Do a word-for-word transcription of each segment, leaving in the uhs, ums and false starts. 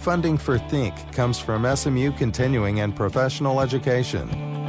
Funding for Think comes from S M U Continuing and Professional Education.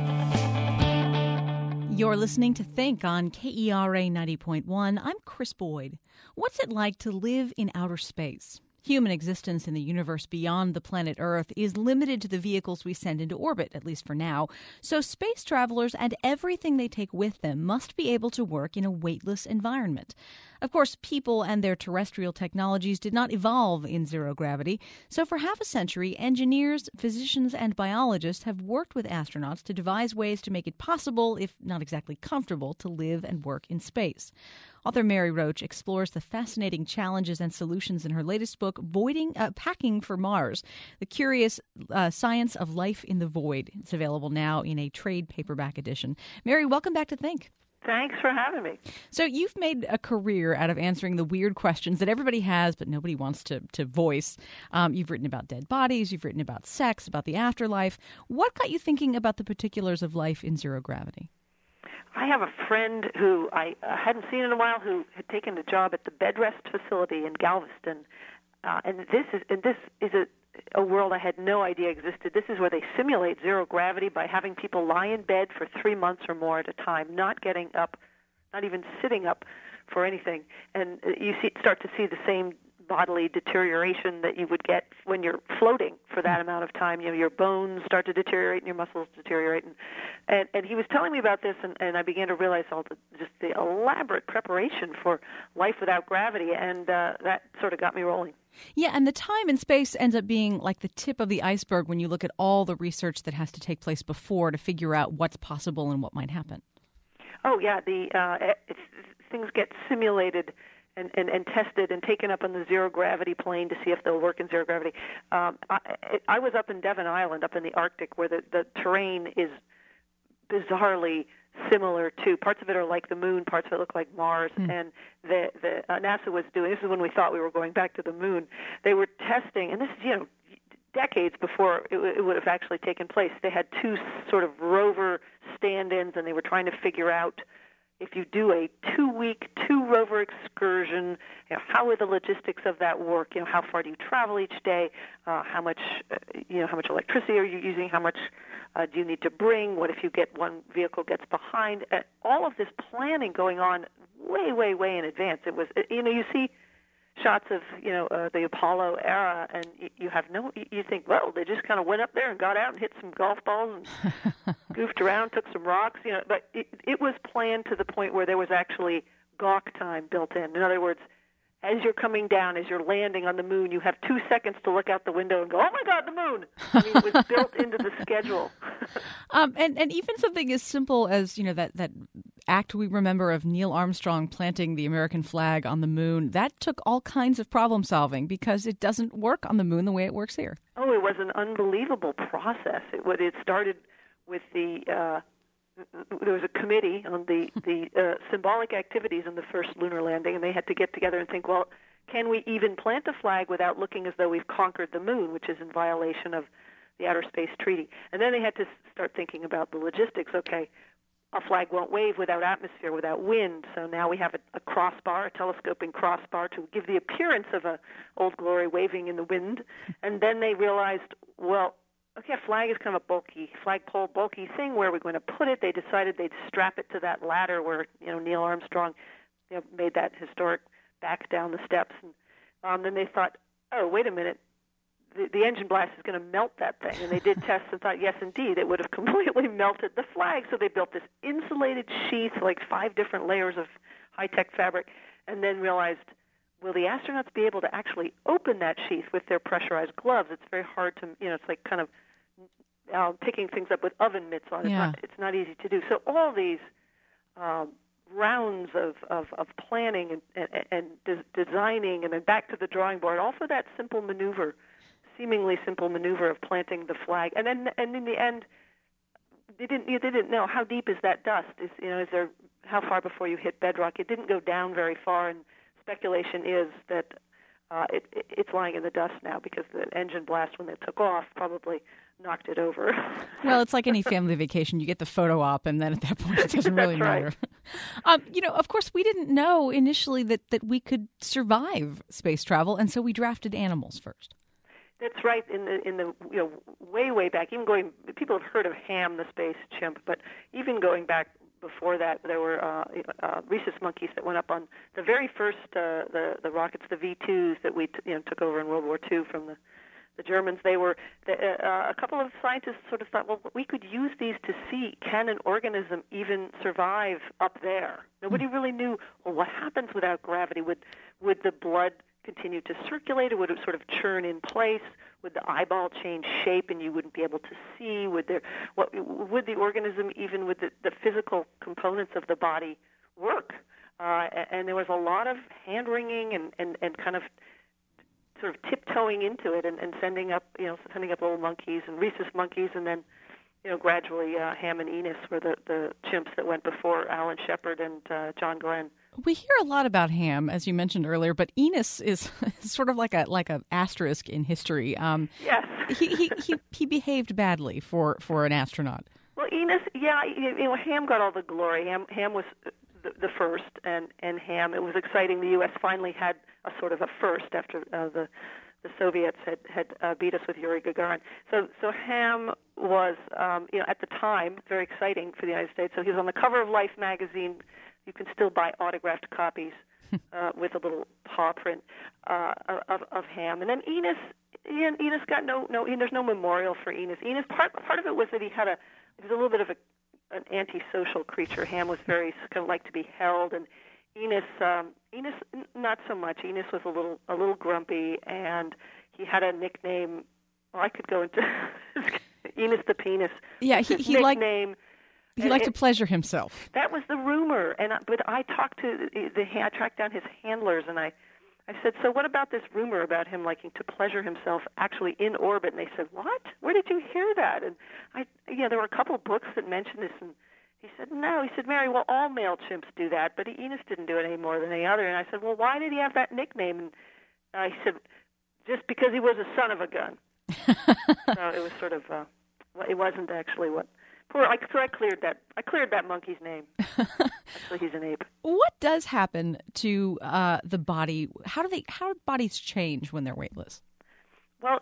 You're listening to Think on K E R A ninety point one. I'm Chris Boyd. What's it like to live in outer space? Human existence in the universe beyond the planet Earth is limited to the vehicles we send into orbit, at least for now. So space travelers and everything they take with them must be able to work in a weightless environment. Of course, people and their terrestrial technologies did not evolve in zero gravity. So for half a century, engineers, physicians, and biologists have worked with astronauts to devise ways to make it possible, if not exactly comfortable, to live and work in space. Author Mary Roach explores the fascinating challenges and solutions in her latest book, Voiding, uh, Packing for Mars, The Curious uh, Science of Life in the Void. It's available now in a trade paperback edition. Mary, welcome back to Think. Thanks for having me. So you've made a career out of answering the weird questions that everybody has, but nobody wants to, to voice. Um, you've written about dead bodies. You've written about sex, about the afterlife. What got you thinking about the particulars of life in zero gravity? I have a friend who I uh, hadn't seen in a while who had taken a job at the bed rest facility in Galveston. Uh, and this is and this is a a world I had no idea existed. This is where they simulate zero gravity by having people lie in bed for three months or more at a time, not getting up, not even sitting up for anything. And you see, start to see the same bodily deterioration that you would get when you're floating for that amount of time. You know, your bones start to deteriorate and your muscles deteriorate. And and, and he was telling me about this, and, and I began to realize all the just the elaborate preparation for life without gravity, and uh, that sort of got me rolling. Yeah, and the time and space ends up being like the tip of the iceberg when you look at all the research that has to take place before to figure out what's possible and what might happen. Oh, yeah, the uh, it's, things get simulated and, and, and tested and taken up on the zero-gravity plane to see if they'll work in zero gravity. Um, I, I was up in Devon Island, up in the Arctic, where the, the terrain is bizarrely similar to, parts of it are like the moon, parts of it look like Mars, mm. and the, the uh, NASA was doing, this is when we thought we were going back to the moon, they were testing, and this is, you know, decades before it, it would have actually taken place. They had two sort of rover stand-ins, and they were trying to figure out if you do a two-week, two-rover excursion, you know, how would the logistics of that work? You know, how far do you travel each day? Uh, how much, uh, you know, how much electricity are you using? How much uh, do you need to bring? What if you get one vehicle gets behind? Uh, all of this planning going on way, way, way in advance. It was, you know, you see shots of, you know, uh, the Apollo era, and you, you have no, you think, well, they just kind of went up there and got out and hit some golf balls and goofed around, took some rocks, you know, but it, it was planned to the point where there was actually gawk time built in. In other words, as you're coming down, as you're landing on the moon, you have two seconds to look out the window and go, oh, my God, the moon. I mean, it was built into the schedule. um, and, and even something as simple as, you know, that, that act we remember of Neil Armstrong planting the American flag on the moon, that took all kinds of problem solving because it doesn't work on the moon the way it works here. Oh, it was an unbelievable process. It, it started with the... Uh, there was a committee on the, the uh, symbolic activities in the first lunar landing, and they had to get together and think, well, can we even plant a flag without looking as though we've conquered the moon, which is in violation of the Outer Space Treaty? And then they had to start thinking about the logistics. Okay, a flag won't wave without atmosphere, without wind, so now we have a, a crossbar, a telescoping crossbar to give the appearance of a Old Glory waving in the wind. And then they realized, well, okay, a flag is kind of a bulky, flagpole bulky thing. Where are we going to put it? They decided they'd strap it to that ladder where, you know, Neil Armstrong, you know, made that historic back down the steps. And um, then they thought, oh, wait a minute, the, the engine blast is going to melt that thing. And they did tests and thought, yes, indeed, it would have completely melted the flag. So they built this insulated sheath, like five different layers of high-tech fabric, and then realized, will the astronauts be able to actually open that sheath with their pressurized gloves? It's very hard to, you know, it's like kind of uh, picking things up with oven mitts on. Yeah. It's not, it's not easy to do. So all these um, rounds of, of, of planning and, and, and de- designing and then back to the drawing board, all for that simple maneuver, seemingly simple maneuver of planting the flag. And then, and in the end, they didn't, they didn't know how deep is that dust? Is, you know, is there, how far before you hit bedrock? It didn't go down very far, and speculation is that uh, it, it, it's lying in the dust now because the engine blast, when it took off, probably knocked it over. Well, it's like any family vacation. You get the photo op, and then at that point, it doesn't really right. matter. um, you know, of course, we didn't know initially that, that we could survive space travel, and so we drafted animals first. That's right. In the in the you know way way back, even going, people have heard of Ham, the space chimp, but even going back before that, there were uh, uh, rhesus monkeys that went up on the very first uh, the the rockets, the V twos that we t- you know took over in World War Two from the the Germans. They were the, uh, a couple of scientists sort of thought, well, we could use these to see, can an organism even survive up there? Nobody really knew. Well, what happens without gravity? Would would the blood continue to circulate, or would it sort of churn in place? Would the eyeball change shape and you wouldn't be able to see? Would there, what, would the organism, even with the, the physical components of the body, work? Uh, and there was a lot of hand-wringing and, and, and kind of sort of tiptoeing into it and, and sending up, you know, sending up little monkeys and rhesus monkeys, and then, you know, gradually uh, Ham and Enos were the, the chimps that went before Alan Shepard and uh, John Glenn. We hear a lot about Ham, as you mentioned earlier, but Enos is sort of like a like a asterisk in history. Um, yes, he, he he he behaved badly for, for an astronaut. Well, Enos, yeah, you know, Ham got all the glory. Ham Ham was the, the first, and and Ham. It was exciting. The U S finally had a sort of a first after uh, the the Soviets had had uh, beat us with Yuri Gagarin. So so Ham was, um, you know, at the time very exciting for the United States. So he was on the cover of Life magazine. You can still buy autographed copies uh, with a little paw print uh, of, of Ham. And then Enos, Ian, Enos got no, no. There's no memorial for Enos. Enos, part part of it was that he had a, he was a little bit of a, an antisocial creature. Ham was very kind of like to be held, and Enos, um, Enos, not so much. Enos was a little, a little grumpy, and he had a nickname. Well, I could go into Enos the Penis. Yeah, he his he liked nickname. he liked to pleasure himself. That was the rumor, and I, but I talked to the, the I tracked down his handlers, and I, I said, so what about this rumor about him liking to pleasure himself actually in orbit? And they said, what? Where did you hear that? And I, yeah, there were a couple of books that mentioned this, and he said, no. He said, Mary, well, all male chimps do that, but Enos didn't do it any more than any other. And I said, well, why did he have that nickname? And uh, he said, just because he was a son of a gun. So it was sort of, uh, well, it wasn't actually what. Poor, I, so I cleared that. I cleared that monkey's name. Actually, he's an ape. What does happen to uh, the body? How do they? How do bodies change when they're weightless? Well,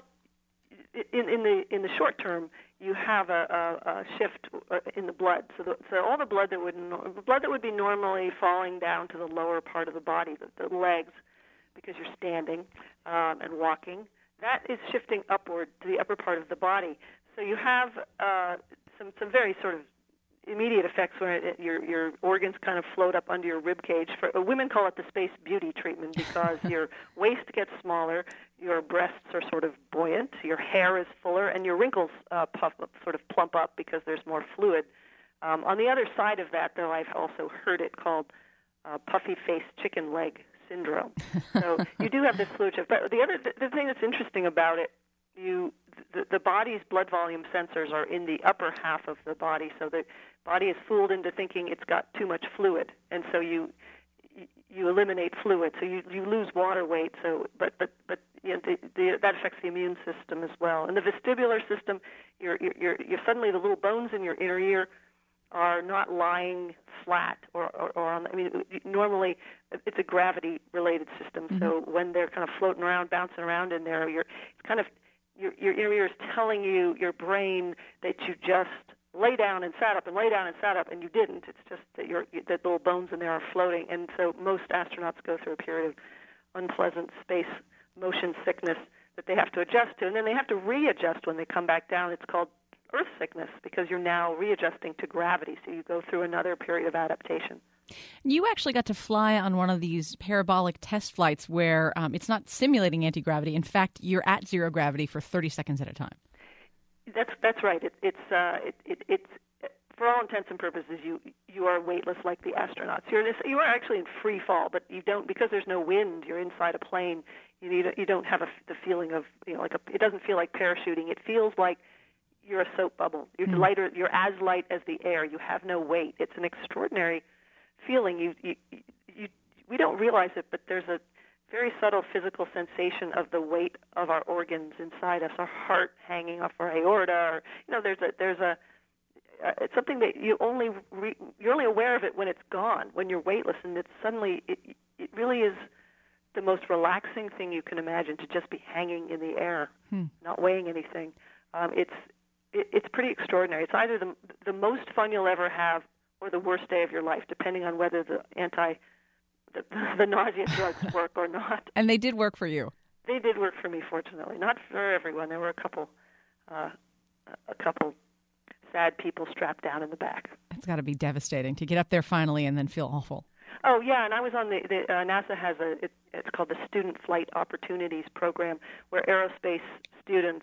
in, in the in the short term, you have a, a, a shift in the blood. So, the, so all the blood that would the blood that would be normally falling down to the lower part of the body, the, the legs, because you're standing um, and walking, that is shifting upward to the upper part of the body. So you have uh, some some very sort of immediate effects where it, your your organs kind of float up under your rib cage. For uh, women call it the space beauty treatment because your waist gets smaller, your breasts are sort of buoyant, your hair is fuller, and your wrinkles uh, puff up, sort of plump up because there's more fluid. Um, on the other side of that, though, I've also heard it called uh, puffy-faced chicken leg syndrome. So you do have this fluid shift. But the other the, the thing that's interesting about it, you the, the body's blood volume sensors are in the upper half of the body, so the body is fooled into thinking it's got too much fluid, and so you you eliminate fluid, so you you lose water weight. So, but but but you know, the, the, that affects the immune system as well, and the vestibular system. You're you're you're suddenly the little bones in your inner ear are not lying flat or, or, or on. I mean, normally it's a gravity-related system, mm-hmm. so when they're kind of floating around, bouncing around in there, you're it's kind of your your inner ear is telling you, your brain, that you just lay down and sat up and lay down and sat up, and you didn't. It's just that your that little bones in there are floating, and so most astronauts go through a period of unpleasant space motion sickness that they have to adjust to, and then they have to readjust when they come back down. It's called Earth sickness because you're now readjusting to gravity, so you go through another period of adaptation. You actually got to fly on one of these parabolic test flights where um, it's not simulating anti-gravity. In fact, you're at zero gravity for thirty seconds at a time. That's that's right. It, it's uh, it, it, it's for all intents and purposes, you you are weightless like the astronauts. You're in this, you are actually in free fall, but you don't because there's no wind. You're inside a plane. You need a, you don't have a, the feeling of you know like a, it doesn't feel like parachuting. It feels like you're a soap bubble. You're mm. lighter. You're as light as the air. You have no weight. It's an extraordinary feeling. You, you, you, we don't realize it, but there's a very subtle physical sensation of the weight of our organs inside us. Our heart hanging off our aorta, or you know, there's a there's a uh, it's something that you only re, you're only aware of it when it's gone, when you're weightless, and it's suddenly it it really is the most relaxing thing you can imagine, to just be hanging in the air, hmm. not weighing anything. Um, it's it, it's pretty extraordinary. It's either the the most fun you'll ever have or the worst day of your life, depending on whether the anti the, the nausea drugs work or not. And they did work for you. They did work for me, fortunately. Not for everyone. There were a couple, uh, a couple sad people strapped down in the back. It's got to be devastating to get up there finally and then feel awful. Oh yeah, and I was on the, the uh, NASA has a it, it's called the Student Flight Opportunities Program, where aerospace students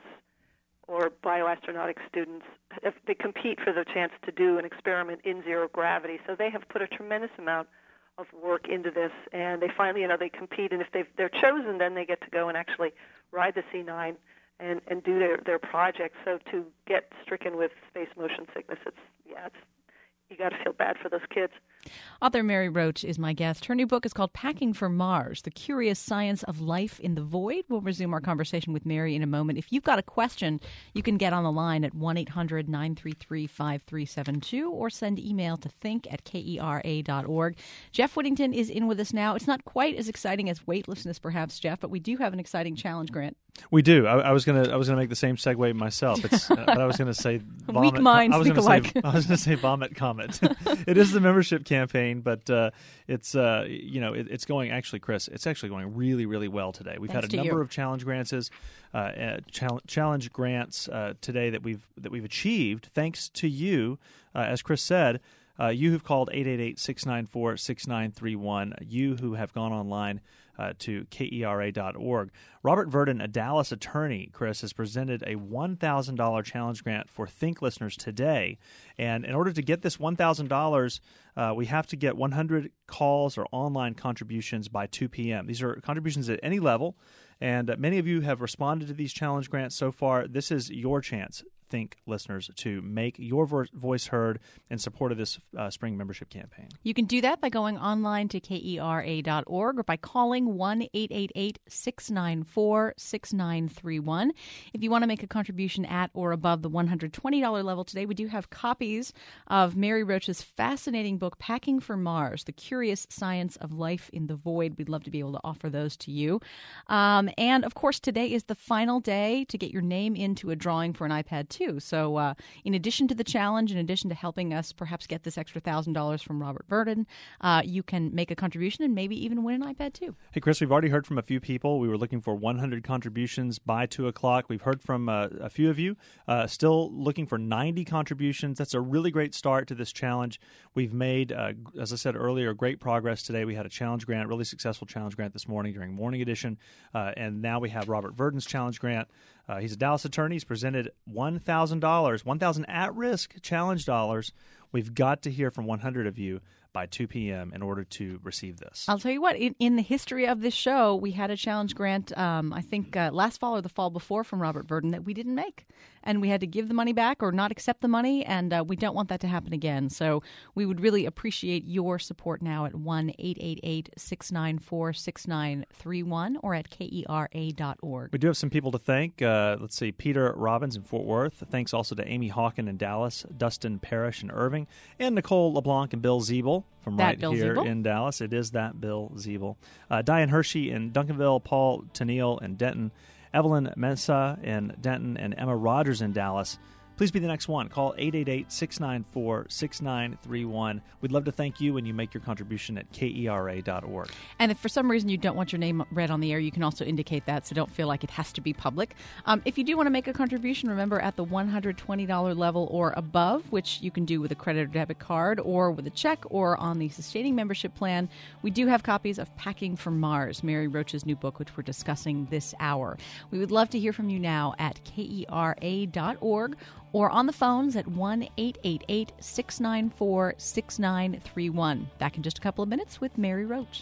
or bioastronautics students, if they compete for the chance to do an experiment in zero gravity. So they have put a tremendous amount of work into this, and they finally, you know, they compete, and if they've, they're chosen, then they get to go and actually ride the C nine and, and do their, their project. So to get stricken with space motion sickness, it's, yeah, it's, you got to feel bad for those kids. Author Mary Roach is my guest. Her new book is called Packing for Mars, The Curious Science of Life in the Void. We'll resume our conversation with Mary in a moment. If you've got a question, you can get on the line at one eight hundred nine three three five three seven two or send email to think at kera dot org. Jeff Whittington is in with us now. It's not quite as exciting as weightlessness, perhaps, Jeff, but we do have an exciting challenge grant. We do. I, I was gonna. I was gonna make the same segue myself. It's, uh, but I was gonna say vomit. Weak minds I was think gonna alike. say. I was gonna say vomit comet. It is the membership campaign, but uh, it's uh, you know it, it's going actually, Chris. It's actually going really, really well today. We've Thanks had a to number you. of challenge grants, uh, uh, challenge, challenge grants uh, today that we've that we've achieved thanks to you, uh, as Chris said. Uh, you who've called eight eight eight, six nine four, six nine three one, you who have gone online uh, to kera dot org. Robert Verdin, a Dallas attorney, Chris, has presented a one thousand dollars challenge grant for Think listeners today. And in order to get this one thousand dollars, uh, we have to get one hundred calls or online contributions by two p.m. These are contributions at any level, and uh, many of you have responded to these challenge grants so far. This is your chance, Think listeners, to make your vo- voice heard in support of this uh, spring membership campaign. You can do that by going online to kera dot org or by calling one eight eight eight, six nine four, six nine three one. If you want to make a contribution at or above the one hundred twenty dollars level today, we do have copies of Mary Roach's fascinating book, Packing for Mars, The Curious Science of Life in the Void. We'd love to be able to offer those to you. Um, and, of course, today is the final day to get your name into a drawing for an iPad too. So uh, in addition to the challenge, in addition to helping us perhaps get this extra one thousand dollars from Robert Verdin, uh, you can make a contribution and maybe even win an iPad too. Hey, Chris, we've already heard from a few people. We were looking for one hundred contributions by two o'clock. We've heard from uh, a few of you. Uh, still looking for ninety contributions. That's a really great start to this challenge. We've made, uh, as I said earlier, great progress today. We had a challenge grant, really successful challenge grant this morning during Morning Edition. Uh, and now we have Robert Verdin's challenge grant. Uh, he's a Dallas attorney. He's presented one thousand dollars, one thousand at-risk challenge dollars. We've got to hear from one hundred of you by two p.m. in order to receive this. I'll tell you what, in, in the history of this show, we had a challenge grant, um, I think uh, last fall or the fall before, from Robert Verdin that we didn't make. And we had to give the money back or not accept the money, and uh, we don't want that to happen again. So we would really appreciate your support now at one eight eight eight, six nine four, six nine three one or at kera dot org. We do have some people to thank. Uh, let's see, Peter Robbins in Fort Worth. Thanks also to Amy Hawken in Dallas, Dustin Parrish in Irving, and Nicole LeBlanc and Bill Zeeble from That right Bill here Zeeble. in Dallas. It is that Bill Zeeble. Uh, Diane Hershey in Duncanville, Paul Tennille in Denton, Evelyn Mensah in Denton, and Emma Rogers in Dallas. Please be the next one. Call eight eight eight, six nine four, six nine three one. We'd love to thank you when you make your contribution at kera dot org. And if for some reason you don't want your name read on the air, you can also indicate that, so don't feel like it has to be public. Um, if you do want to make a contribution, remember at the one hundred twenty dollars level or above, which you can do with a credit or debit card or with a check or on the sustaining membership plan, we do have copies of Packing for Mars, Mary Roach's new book, which we're discussing this hour. We would love to hear from you now at kera dot org or on the phones at one eight eight eight, six nine four, six nine three one. Back in just a couple of minutes with Mary Roach.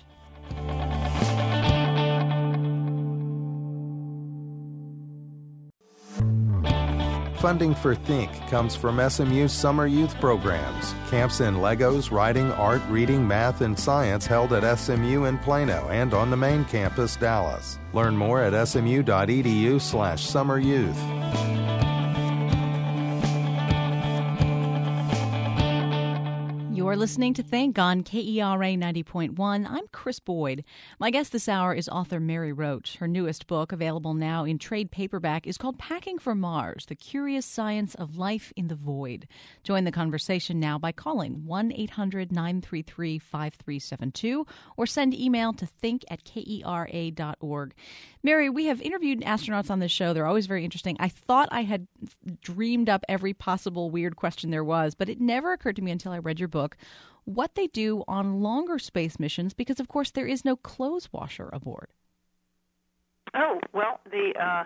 Funding for Think comes from S M U's summer youth programs, camps in Legos, writing, art, reading, math, and science held at S M U in Plano and on the main campus, Dallas. Learn more at smu.edu slash summer youth. You're You're listening to Think on K E R A ninety point one. I'm Chris Boyd. My guest this hour is author Mary Roach. Her newest book, available now in trade paperback, is called Packing for Mars, The Curious Science of Life in the Void. Join the conversation now by calling one eight hundred nine three three five three seven two or send email to think at kera dot org. Mary, we have interviewed astronauts on this show. They're always very interesting. I thought I had dreamed up every possible weird question there was, but it never occurred to me until I read your book what they do on longer space missions, because, of course, there is no clothes washer aboard. Oh, well, the uh,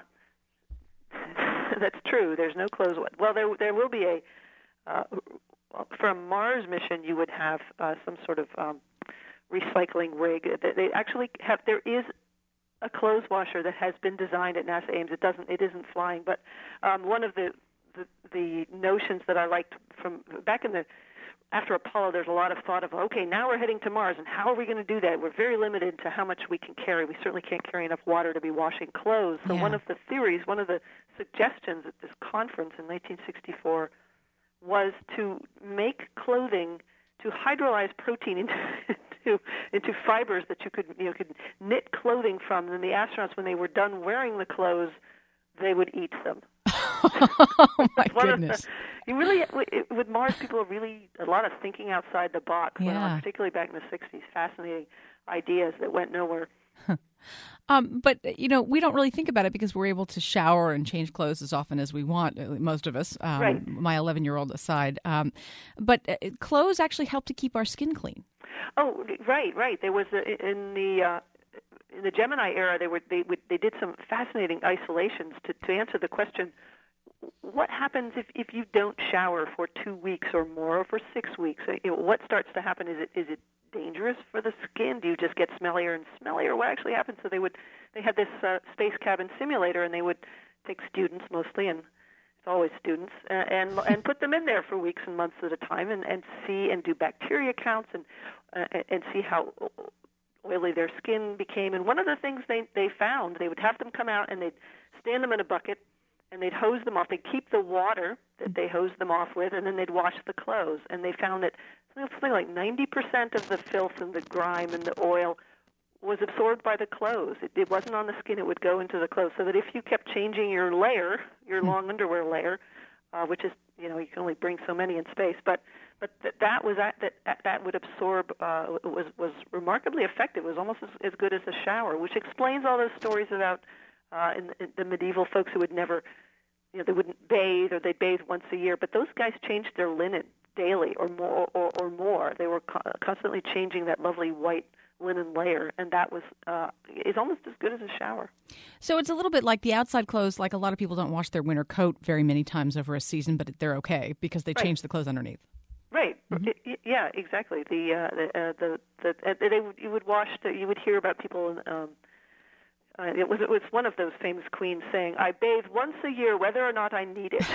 that's true. There's no clothes washer. Well, there there will be a, uh, for a Mars mission, you would have uh, some sort of um, recycling rig. They actually have, there is a clothes washer that has been designed at NASA Ames. It doesn't, it isn't flying, but um, one of the, the the notions that I liked from back in the after Apollo, there's a lot of thought of, okay, now we're heading to Mars, and how are we going to do that? We're very limited to how much we can carry. We certainly can't carry enough water to be washing clothes. So yeah. one of the theories, one of the suggestions at this conference in nineteen sixty-four was to make clothing, to hydrolyze protein into into, into fibers that you could you know could knit clothing from. And the astronauts, when they were done wearing the clothes, they would eat them. Oh my goodness! The, you really with Mars, people are really a lot of thinking outside the box. Yeah. When, particularly back in the sixties, fascinating ideas that went nowhere. Um, but, you know, we don't really think about it because we're able to shower and change clothes as often as we want, most of us, um, right. my eleven-year-old aside. Um, but uh, clothes actually help to keep our skin clean. Oh, right, right. There was a, in the uh, in the Gemini era, they were they would, they did some fascinating isolations to, to answer the question: what happens if, if you don't shower for two weeks or more, or for six weeks? You know, what starts to happen? Is it is it dangerous for the skin? Do you just get smellier and smellier? What actually happens? So they would they had this uh, space cabin simulator, and they would take students mostly, and it's always students, uh, and and put them in there for weeks and months at a time, and, and see and do bacteria counts, and uh, and see how oily their skin became. And one of the things they they found, they would have them come out and they'd stand them in a bucket, and they'd hose them off. They'd keep the water that they hosed them off with, and then they'd wash the clothes. And they found that something like ninety percent of the filth and the grime and the oil was absorbed by the clothes. It, it wasn't on the skin. It would go into the clothes. So that if you kept changing your layer, your long underwear layer, uh, which is, you know, you can only bring so many in space, but but th- that was that that that would absorb uh, was was remarkably effective. It was almost as, as good as a shower, which explains all those stories about uh, in, in the medieval folks who would never, you know, they wouldn't bathe, or they'd bathe once a year. But those guys changed their linen daily, or more, or, or more. They were co- constantly changing that lovely white linen layer, and that was uh, is almost as good as a shower. So it's a little bit like the outside clothes. Like, a lot of people don't wash their winter coat very many times over a season, but they're okay because they Right. change the clothes underneath. Right. Mm-hmm. I- yeah. Exactly. The uh, the uh, the, the uh, they would, you would wash. The, you would hear about people. Um, uh, it was it was one of those famous queens saying, "I bathe once a year, whether or not I need it."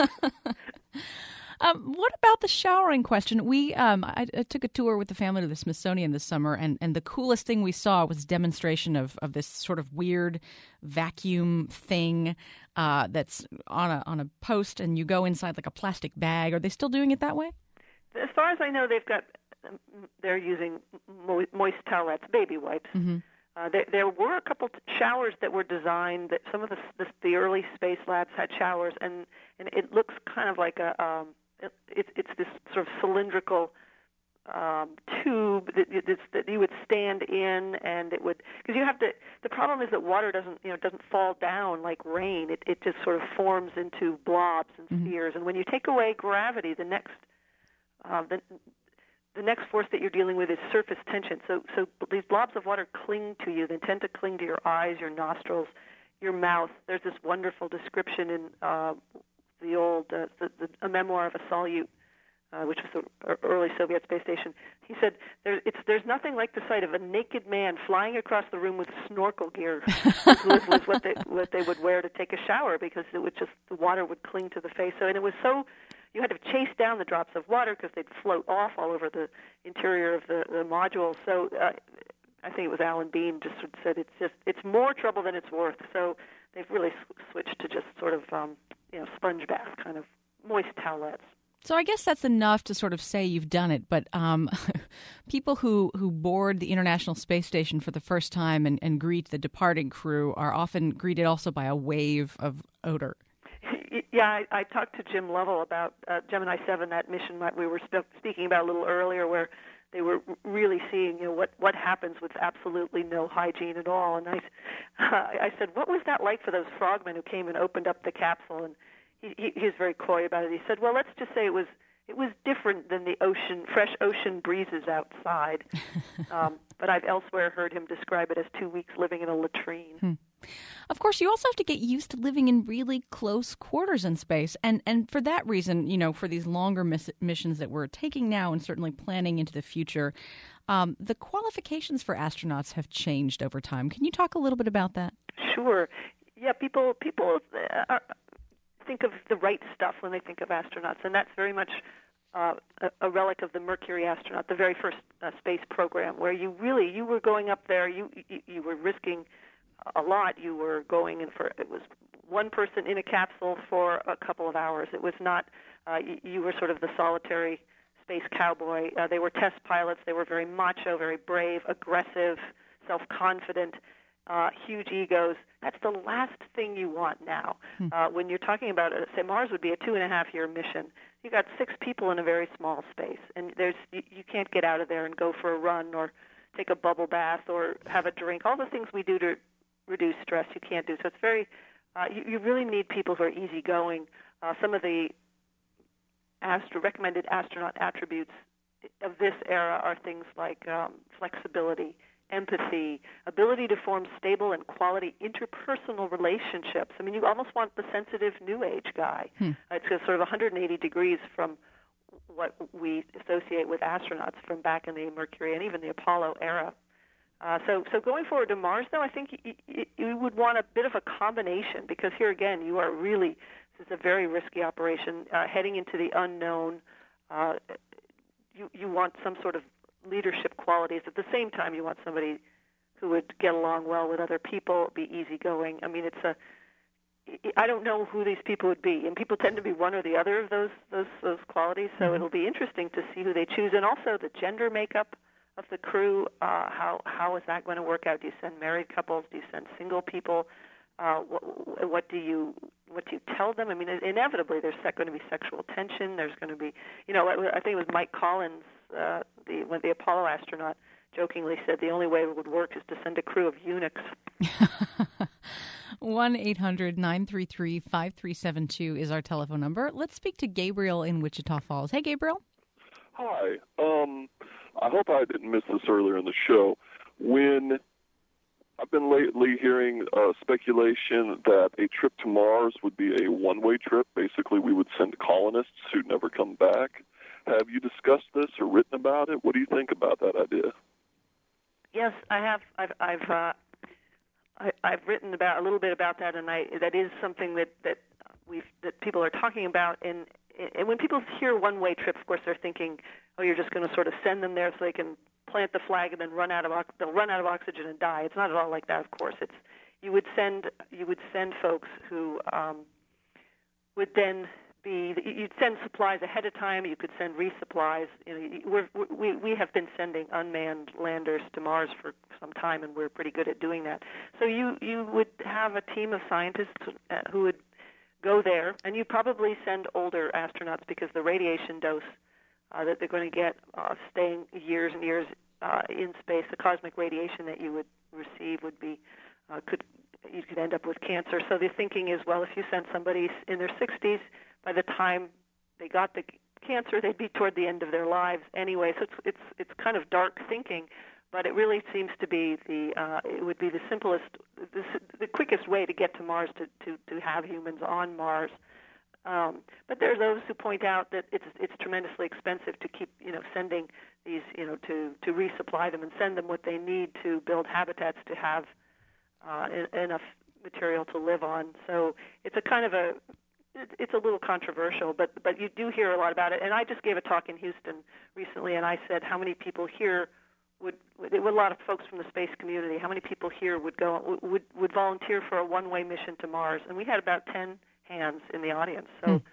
Um, what about the showering question? We um, I, I took a tour with the family to the Smithsonian this summer, and, and the coolest thing we saw was a demonstration of, of this sort of weird vacuum thing uh, that's on a on a post, and you go inside like a plastic bag. Are they still doing it that way? As far as I know, they've got um, they're using mo- moist towelettes, baby wipes. Mm-hmm. Uh, there, there were a couple t- showers that were designed. That some of the, the the early space labs had showers, and, and it looks kind of like a um, it, it, it's this sort of cylindrical um, tube that, it's, that you would stand in, and it would, because you have to. The problem is that water doesn't you know doesn't fall down like rain. It it just sort of forms into blobs and Mm-hmm. spheres, and when you take away gravity, the next uh, the the next force that you're dealing with is surface tension. So, so these blobs of water cling to you. They tend to cling to your eyes, your nostrils, your mouth. There's this wonderful description in uh, the old, uh, the, the, a memoir of a Soyuz, uh, which was the early Soviet space station. He said, there, it's, there's nothing like the sight of a naked man flying across the room with snorkel gear, was, was what, they, what they would wear to take a shower, because it would just, the water would cling to the face. So, and it was so, you had to chase down the drops of water because they'd float off all over the interior of the, the module. So uh, I think it was Alan Bean just sort of said it's just it's more trouble than it's worth. So they've really sw- switched to just sort of um, you know sponge bath kind of moist towelettes. So I guess that's enough to sort of say you've done it, but um, people who, who board the International Space Station for the first time and, and greet the departing crew are often greeted also by a wave of odor. Yeah, I, I talked to Jim Lovell about uh, Gemini seven, that mission that we were sp- speaking about a little earlier, where they were really seeing, you know, what, what happens with absolutely no hygiene at all. And I, uh, I said, what was that like for those frogmen who came and opened up the capsule? And he, he, he was very coy about it. He said, well, let's just say it was it was different than the ocean, fresh ocean breezes outside. um, but I've elsewhere heard him describe it as two weeks living in a latrine. Hmm. Of course, you also have to get used to living in really close quarters in space. And and for that reason, you know, for these longer miss- missions that we're taking now and certainly planning into the future, um, the qualifications for astronauts have changed over time. Can you talk a little bit about that? Sure. Yeah, people people are, think of the right stuff when they think of astronauts, and that's very much uh, a, a relic of the Mercury astronaut, the very first uh, space program, where you really, you were going up there, you you, you were risking a lot. You were going in for, it was one person in a capsule for a couple of hours. It was not, uh, you, you were sort of the solitary space cowboy. Uh, they were test pilots. They were very macho, very brave, aggressive, self-confident, uh, huge egos. That's the last thing you want now. Hmm. Uh, when you're talking about, uh, say, Mars would be a two and a half year mission. You got six people in a very small space, and there's you, you can't get out of there and go for a run or take a bubble bath or have a drink. All the things we do to reduce stress you can't do. So it's very, uh, you, you really need people who are easygoing. Uh, some of the astro- recommended astronaut attributes of this era are things like um, flexibility, empathy, ability to form stable and quality interpersonal relationships. I mean, you almost want the sensitive New Age guy. Hmm. Uh, it's sort of one hundred eighty degrees from what we associate with astronauts from back in the Mercury and even the Apollo era. Uh, so, so going forward to Mars, though, I think you, you, you would want a bit of a combination, because here again, you are really, this is a very risky operation, uh, heading into the unknown. Uh, you, you want some sort of leadership qualities. At the same time, you want somebody who would get along well with other people, be easygoing. I mean, it's a, I don't know who these people would be, and people tend to be one or the other of those those, those qualities. So mm-hmm. It'll be interesting to see who they choose, and also the gender makeup of the crew. Uh, how how is that going to work out? Do you send married couples? Do you send single people? Uh, what, what do you what do you tell them? I mean, inevitably there's going to be sexual tension. There's going to be, you know, I think it was Mike Collins, uh, the when the Apollo astronaut, jokingly said the only way it would work is to send a crew of eunuchs. one eight hundred nine three three five three seven two is our telephone number. Let's speak to Gabriel in Wichita Falls. Hey, Gabriel. Hi. Um, I hope I didn't miss this earlier in the show. When I've been lately hearing uh, speculation that a trip to Mars would be a one-way trip. Basically, we would send colonists who'd never come back. Have you discussed this or written about it? What do you think about that idea? Yes, I have. I've I've uh, I, I've written about a little bit about that, and I that is something that that we that people are talking about. And and when people hear one-way trip, of course, they're thinking, oh, you're just going to sort of send them there so they can plant the flag and then run out of they'll run out of oxygen and die. It's not at all like that, of course. It's you would send you would send folks who um, would then be you'd send supplies ahead of time. You could send resupplies. You know, we're, we we have been sending unmanned landers to Mars for some time, and we're pretty good at doing that. So you you would have a team of scientists who would go there, and you probably send older astronauts because the radiation dose uh, that they're going to get uh, staying years and years uh, in space, the cosmic radiation that you would receive would be uh, could you could end up with cancer. So the thinking is, well, if you sent somebody in their sixties, by the time they got the cancer, they'd be toward the end of their lives anyway. So it's it's it's kind of dark thinking, but it really seems to be the uh, it would be the simplest, the, the quickest way to get to Mars, to, to, to have humans on Mars. Um, but there are those who point out that it's it's tremendously expensive to keep you know sending these you know to, to resupply them and send them what they need to build habitats to have uh, in, enough material to live on. So it's a kind of a it's a little controversial, but but you do hear a lot about it. And I just gave a talk in Houston recently, and I said how many people here would, there were a lot of folks from the space community, how many people here would go would would volunteer for a one-way mission to Mars? And we had about ten hands in the audience. So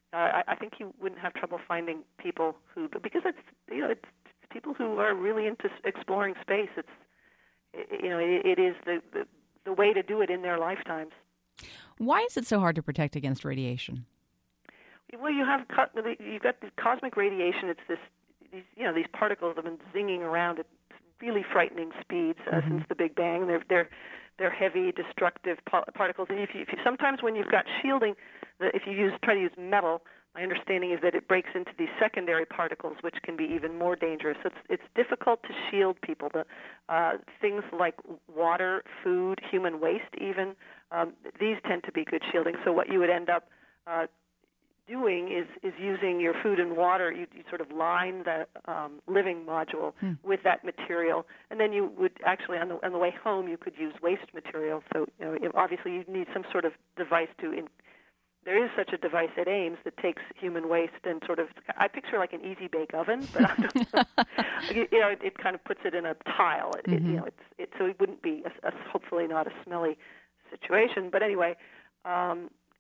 uh, I, I think you wouldn't have trouble finding people who, because it's you know it's, it's people who are really into exploring space. It's you know it, it is the, the the way to do it in their lifetimes. Why is it so hard to protect against radiation? Well, you have you've got the cosmic radiation. It's this these you know these particles have been zinging around at really frightening speeds uh, mm-hmm. since the Big Bang. They're they're they're heavy, destructive pa- particles. And if you, if you sometimes when you've got shielding, the, if you use try to use metal, my understanding is that it breaks into these secondary particles, which can be even more dangerous. So it's it's difficult to shield people. The uh, things like water, food, human waste, even um, these tend to be good shielding. So what you would end up uh, doing is, is using your food and water. You, you sort of line the um, living module hmm. with that material, and then you would actually on the on the way home you could use waste material. So you know, obviously you need some sort of device to. In, there is such a device at Ames that takes human waste and sort of. I picture like an easy bake oven, but I don't know. you know, it, it kind of puts it in a tile. It, mm-hmm. it, you know, it's it, so it wouldn't be a, a, hopefully not a smelly situation. But anyway. Um,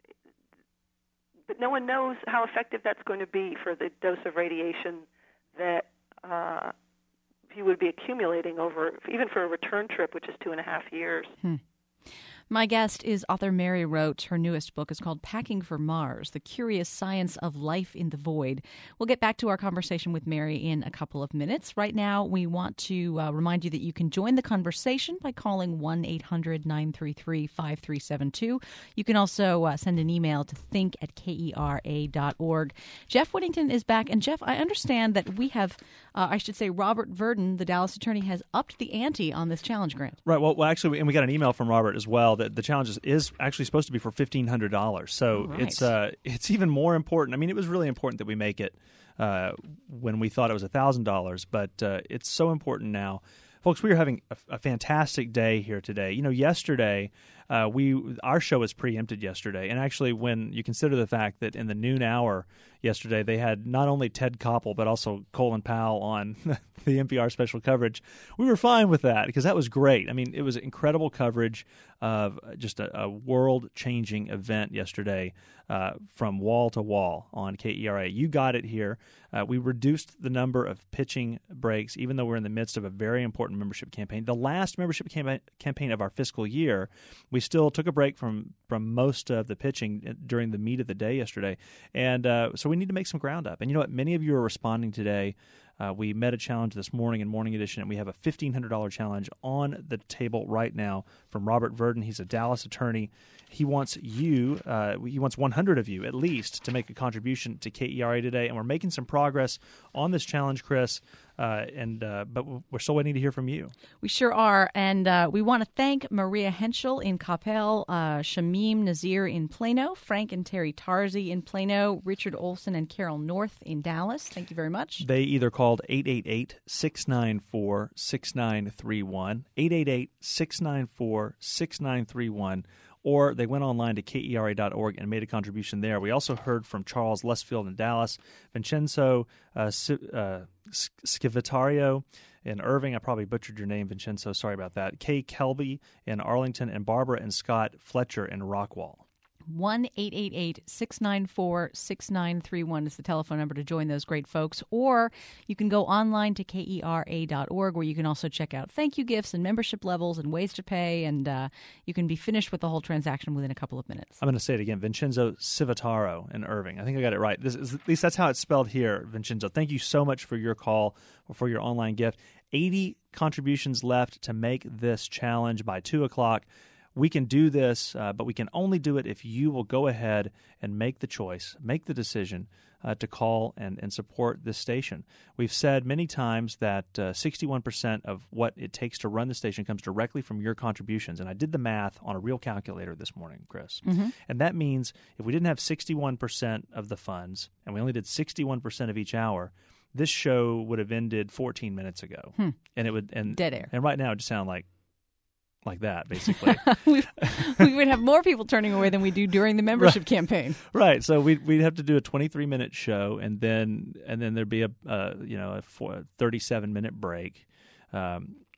But no one knows how effective that's going to be for the dose of radiation that uh, he would be accumulating over, even for a return trip, which is two and a half years. Hmm. My guest is author Mary Roach. Her newest book is called Packing for Mars, The Curious Science of Life in the Void. We'll get back to our conversation with Mary in a couple of minutes. Right now, we want to uh, remind you that you can join the conversation by calling one eight hundred nine three three five three seven two. You can also uh, send an email to think at K E R A dot org. Jeff Whittington is back. And Jeff, I understand that we have, uh, I should say, Robert Verdin, the Dallas attorney, has upped the ante on this challenge grant. Right. Well, well actually, and we got an email from Robert as well that the challenge is, is actually supposed to be for fifteen hundred dollars. So right. it's uh, it's even more important. I mean, it was really important that we make it uh, when we thought it was one thousand dollars, but uh, it's so important now. Folks, we are having a, a fantastic day here today. You know, yesterday, uh, we our show was preempted yesterday. And actually, when you consider the fact that in the noon hour yesterday, they had not only Ted Koppel, but also Colin Powell on the N P R special coverage, we were fine with that because that was great. I mean, it was incredible coverage of just a, a world-changing event yesterday uh, from wall to wall on K E R A. You got it here. Uh, we reduced the number of pitching breaks, even though we're in the midst of a very important membership campaign. The last membership cam- campaign of our fiscal year, we still took a break from, from most of the pitching during the meat of the day yesterday. And uh, so we need to make some ground up. And you know what? Many of you are responding today. Uh, we met a challenge this morning in Morning Edition, and we have a fifteen hundred dollars challenge on the table right now from Robert Verdin. He's a Dallas attorney. He wants you, uh, he wants one hundred of you at least to make a contribution to K E R A today, and we're making some progress on this challenge, Chris. Uh, and uh, but we're still waiting to hear from you. We sure are, and uh, we want to thank Maria Henschel in Coppell, uh, Shamim Nazir in Plano, Frank and Terry Tarzi in Plano, Richard Olson and Carol North in Dallas. Thank you very much. They either called eight eight eight, six nine four, six nine three one, eight eight eight, six nine four, six nine three one, or they went online to K E R A dot org and made a contribution there. We also heard from Charles Lesfield in Dallas, Vincenzo uh, uh, Scivitario in Irving. I probably butchered your name, Vincenzo. Sorry about that. Kay Kelby in Arlington, and Barbara and Scott Fletcher in Rockwall. one eight eight eight, six nine four, six nine three one is the telephone number to join those great folks. Or you can go online to K E R A dot org, where you can also check out thank you gifts and membership levels and ways to pay, and uh, you can be finished with the whole transaction within a couple of minutes. I'm going to say it again, Vincenzo Civitaro in Irving. I think I got it right. This is, at least that's how it's spelled here, Vincenzo. Thank you so much for your call or for your online gift. eighty contributions left to make this challenge by two o'clock. We can do this, uh, but we can only do it if you will go ahead and make the choice, make the decision uh, to call and, and support this station. We've said many times that uh, sixty-one percent of what it takes to run the station comes directly from your contributions. And I did the math on a real calculator this morning, Chris. Mm-hmm. And that means if we didn't have sixty-one percent of the funds and we only did sixty-one percent of each hour, this show would have ended fourteen minutes ago. Hmm. And it would and dead air. And right now it just sounds like like that, basically. we, we would have more people turning away than we do during the membership right. campaign. Right. So we'd, we'd have to do a twenty-three minute show, and then and then there'd be a uh, you know a thirty-seven minute break. Um,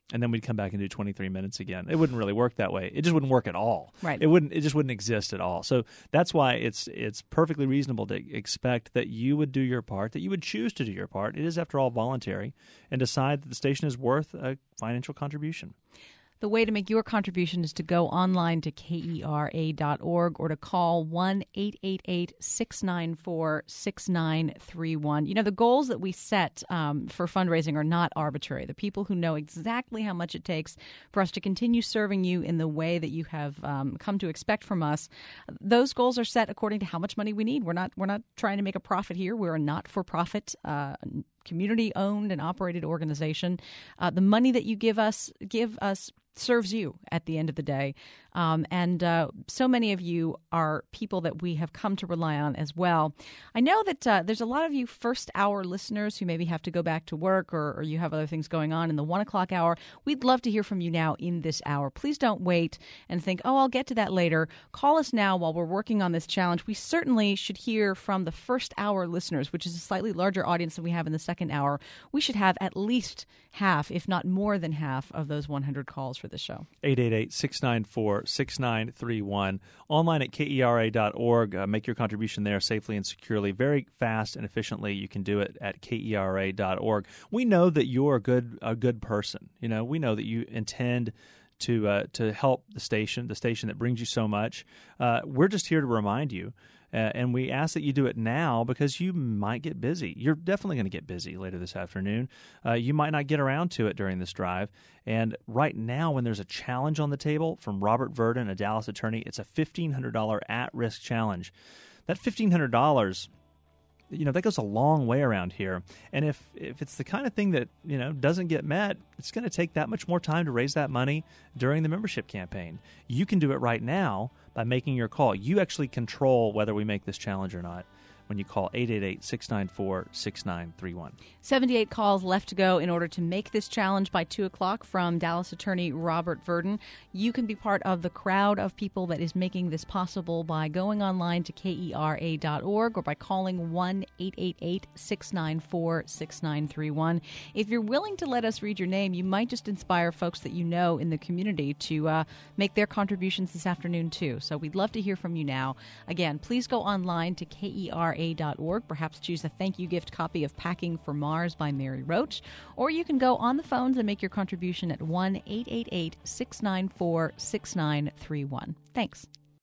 and then we'd come back and do twenty-three minutes again. It wouldn't really work that way. It just wouldn't work at all. Right. It wouldn't. It just wouldn't exist at all. So that's why it's it's perfectly reasonable to expect that you would do your part, that you would choose to do your part. It is, after all, voluntary, and decide that the station is worth a financial contribution. The way to make your contribution is to go online to K E R A dot org or to call one eight eight eight, six nine four, six nine three one. You know, the goals that we set um, for fundraising are not arbitrary. The people who know exactly how much it takes for us to continue serving you in the way that you have um, come to expect from us, those goals are set according to how much money we need. We're not, we're not trying to make a profit here. We're a not-for-profit uh community-owned and operated organization. Uh, the money that you give us, give us serves you at the end of the day. Um, and uh, so many of you are people that we have come to rely on as well. I know that uh, there's a lot of you first-hour listeners who maybe have to go back to work or, or you have other things going on in the one o'clock hour. We'd love to hear from you now in this hour. Please don't wait and think, oh, I'll get to that later. Call us now while we're working on this challenge. We certainly should hear from the first-hour listeners, which is a slightly larger audience than we have in the second hour. We should have at least half, if not more than half, of those one hundred calls for this show. eight eight eight, six nine four, six nine three one. Online at K E R A dot org. Uh, make your contribution there safely and securely. Very fast and efficiently. You can do it at K E R A dot org. We know that you're a good a good person. You know, we know that you intend to uh, to help the station, the station that brings you so much. Uh, we're just here to remind you. Uh, and we ask that you do it now because you might get busy. You're definitely going to get busy later this afternoon. Uh, you might not get around to it during this drive. And right now, when there's a challenge on the table from Robert Verdin, a Dallas attorney, it's a fifteen hundred dollars at-risk challenge. That fifteen hundred dollars, you know, that goes a long way around here. And if, if it's the kind of thing that, you know, doesn't get met, it's going to take that much more time to raise that money during the membership campaign. You can do it right now by making your call. You actually control whether we make this challenge or not when you call eight eight eight, six nine four, six nine three one. seventy-eight calls left to go in order to make this challenge by two o'clock from Dallas attorney Robert Verdin. You can be part of the crowd of people that is making this possible by going online to K E R A dot org or by calling one eight eight eight, six nine four, six nine three one. If you're willing to let us read your name, you might just inspire folks that you know in the community to uh, make their contributions this afternoon too. So we'd love to hear from you now. Again, please go online to K E R A dot org. Perhaps choose a thank you gift copy of Packing for Mars by Mary Roach. Or you can go on the phones and make your contribution at one eight eight eight, six nine four, six nine three one. Thanks.